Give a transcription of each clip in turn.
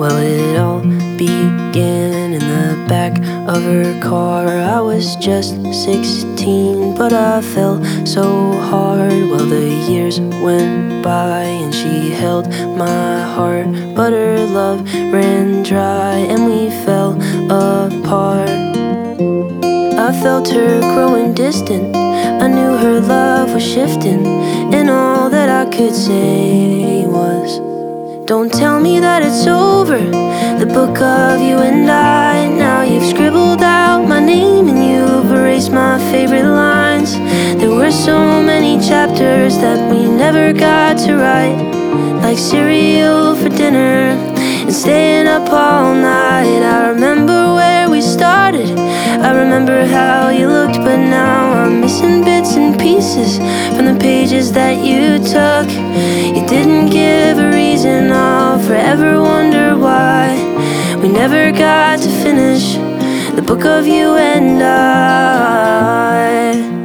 Well, it all began in the back of her car. I was just 16, but I fell so hard. Well, the years went by and she held my heart, but her love ran dry and we fell apart. I felt her growing distant, I knew her love was shifting, and all that I could say was, don't tell me that it's over, the book of you and I. Now you've scribbled out my name and you've erased my favorite lines. There were so many chapters that we never got to write, like cereal for dinner and staying up all night. I remember where we started, I remember how you looked, but now I'm missing bits and pieces from the pages that you took. You didn't give a reason, I'll forever wonder why we never got to finish the book of you and I.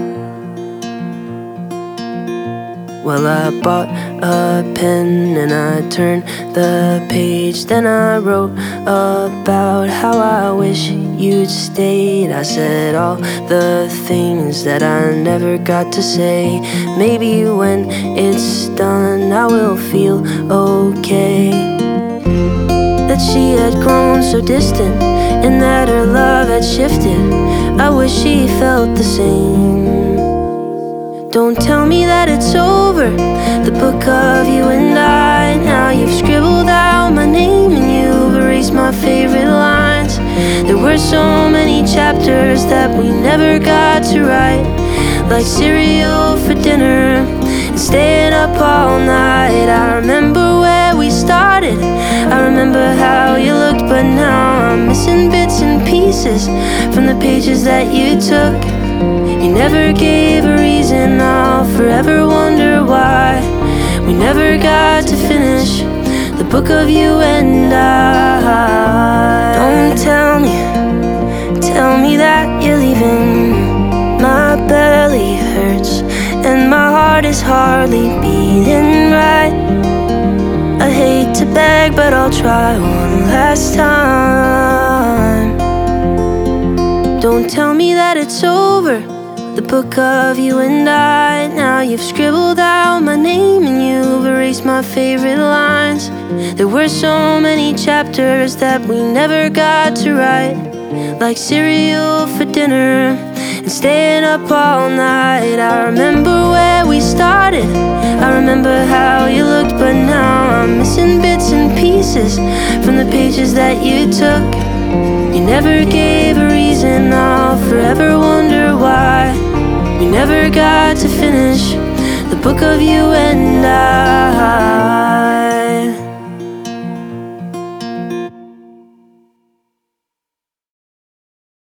Well, I bought a pen and I turned the page. Then I wrote about how I wish you'd stayed. I said all the things that I never got to say. Maybe when it's done I will feel okay. That she had grown so distant and that her love had shifted. I wish she felt the same. Don't tell me that it's over, the book of you and I. Now you've scribbled out my name and you've erased my favorite lines. There were so many chapters that we never got to write, like cereal for dinner and staying up all night. I remember where we started, I remember how you looked, but now I'm missing bits and pieces from the pages that you took. You never gave a reason, I'll forever wonder why we never got to finish the book of you and I. Don't tell me that you're leaving. My belly hurts and my heart is hardly beating right. I hate to beg, but I'll try one last time. Don't tell me that it's over, the book of you and I. Now you've scribbled out my name and you've erased my favorite lines. There were so many chapters that we never got to write, like cereal for dinner and staying up all night. I remember where we started, I remember how you looked, but now I'm missing bits and pieces from the pages that you took. You never gave a reason, I'll forever wonder why we never got to finish the book of you and I.